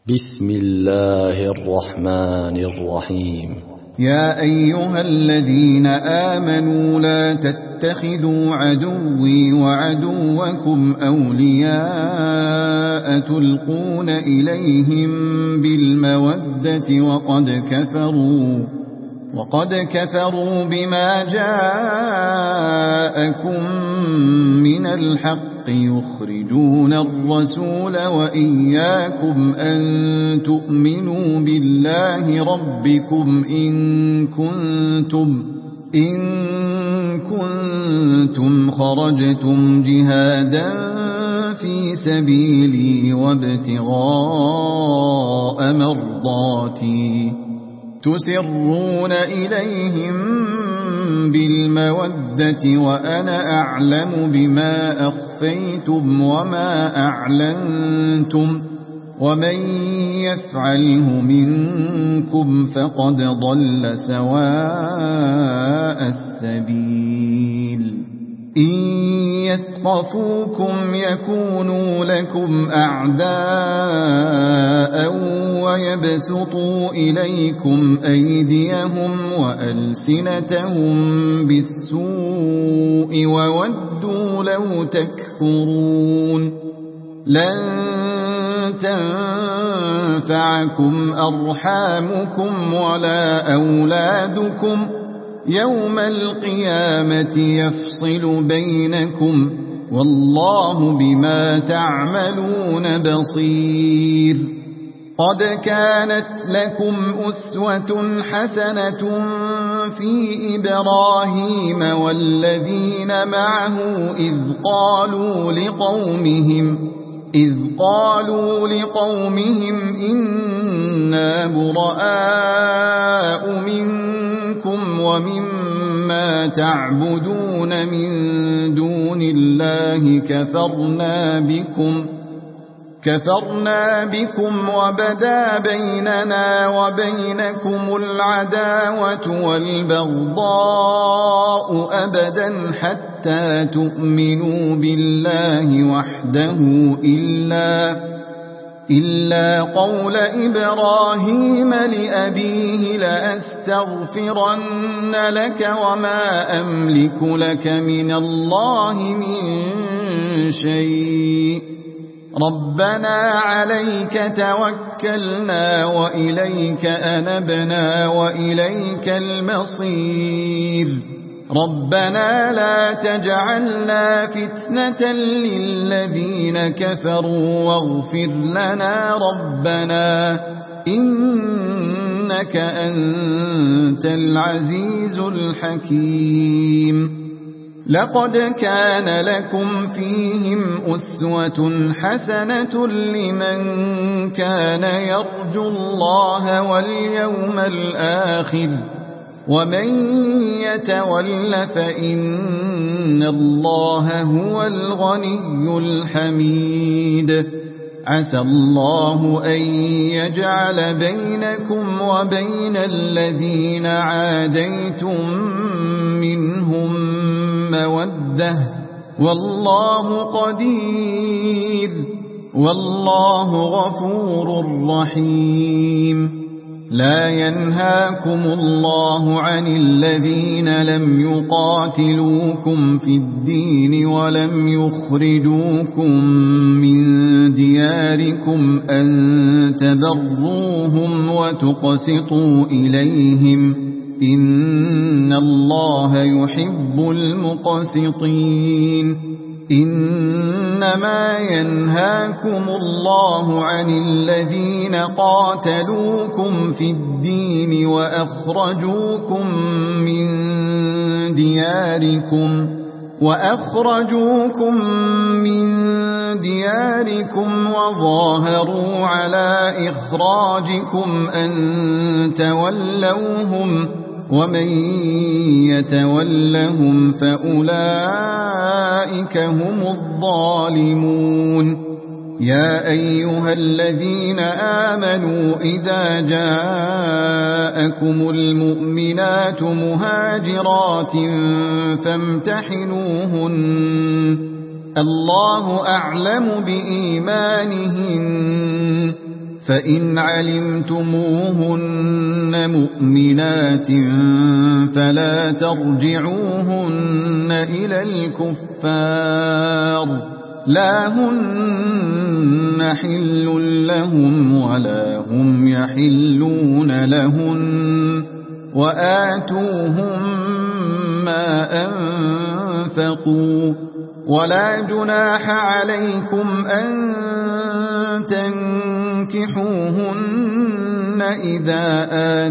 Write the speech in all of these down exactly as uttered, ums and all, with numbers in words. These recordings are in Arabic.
بسم الله الرحمن الرحيم. يا أيها الذين آمنوا لا تتخذوا عدوي وعدوكم أولياء تلقون إليهم بالمودة وقد كفروا وقد كفروا بما جاءكم من الحق يخرجون الرسول وإياكم أن تؤمنوا بالله ربكم إن كنتم إن كنتم خرجتم جهادا في سبيلي وابتغاء مرضاتي تسرون إليهم بالمودة وأنا أعلم بما أخفيتم وما أعلنتم ومن يفعله منكم فقد ضل سواء السبيل. إن يثقفوكم يكونوا لكم أعداء ويبسطوا إليكم أيديهم وألسنتهم بالسوء وودوا لو تكفرون. لن تنفعكم أرحامكم ولا أولادكم يوم القيامة يفصل بينكم والله بما تعملون بصير. قد كانت لكم أسوة حسنة في إبراهيم والذين معه إذ قالوا لقومهم إذ قالوا لقومهم إنا براء منكم ومما تعبدون من دون الله كفرنا بكم كفرنا بكم وبدا بيننا وبينكم العداوة والبغضاء أبدا حتى تؤمنوا بالله وحده إلا إلا قول إبراهيم لأبيه لأستغفرن لك وما أملك لك من الله من شيء ربنا عليك توكلنا وإليك أنبنا وإليك المصير. ربنا لا تجعلنا فتنة للذين كفروا واغفر لنا ربنا إنك أنت العزيز الحكيم. لقد كان لكم فيهم أسوة حسنة لمن كان يرجو الله واليوم الآخر ومن يتول فإن الله هو الغني الحميد. عسى الله أن يجعل بينكم وبين الذين عاديتم منهم مودة والله قدير والله غفور رحيم. لا ينهاكم الله عن الذين لم يقاتلوكم في الدين ولم يخرجوكم من دياركم أن تبروهم وتقسطوا إليهم إن الله يحب المقسطين. إنما ينهاكم الله عن الذين قاتلوكم في الدين وأخرجوكم من دياركم وأخرجوكم من دياركم وظاهروا على إخراجكم أن تولوهم ومن يتولهم فأولئك هم الظالمون. يا أيها الذين آمنوا إذا جاءكم المؤمنات مهاجرات فامتحنوهن الله أعلم بإيمانهن فإن علمتموهن مؤمنات فلا ترجعوهن إلى الكفار لا هن حل لهم ولا هم يحلون لهن وآتوهم ما أنفقوا ولا جناح عليكم أن تنكحوهن إذا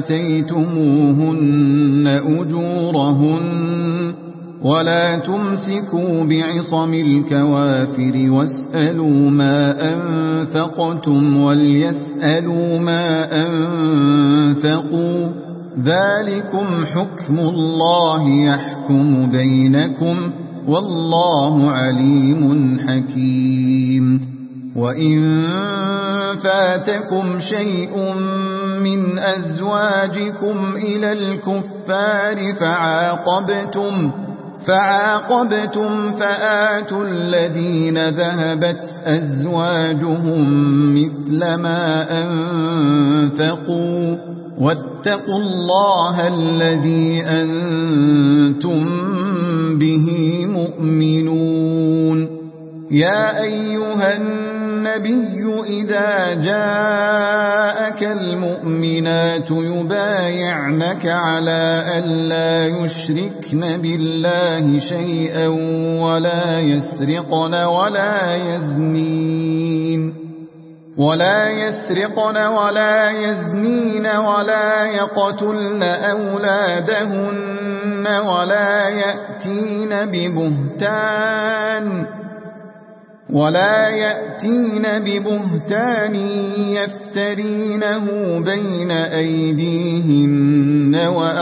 آتيتموهن أجورهن ولا تمسكوا بعصم الكوافر واسألوا ما أنفقتم وليسألوا ما أنفقوا ذلكم حكم الله يحكم بينكم والله عليم حكيم وإن فاتكم شيء من أزواجكم إلى الكفار فعاقبتم فعاقبتم فآتوا الذين ذهبت أزواجهم مثل ما أنفقوا واتقوا الله الذي أنتم به مؤمنون يا أيها النبي إذا جاءك المؤمنات يبايعنك على ألا يشركن بالله شيئا ولا يسرقن ولا يزنين ولا يسرقن ولا يزنين ولا يقتلن أولادهن ولا يأتين ببهتان ولا يأتين ببهتان يفترينه بين أيديهن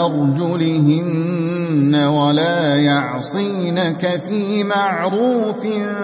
وأرجلهن ولا يعصينك في معروف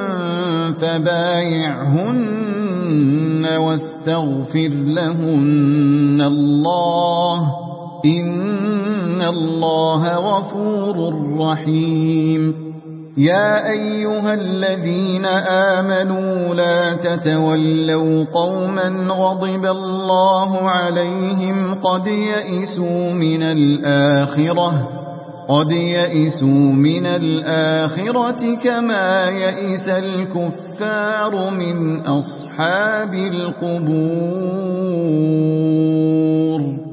فبايعهن واستغفر لهن الله إن الله غفور رحيم يا أيها الذين آمنوا لا تتولوا قوما غضب الله عليهم قد يئسوا من الآخرة قد يئسوا من الآخرة كما يئس الكفار من أصحاب القبور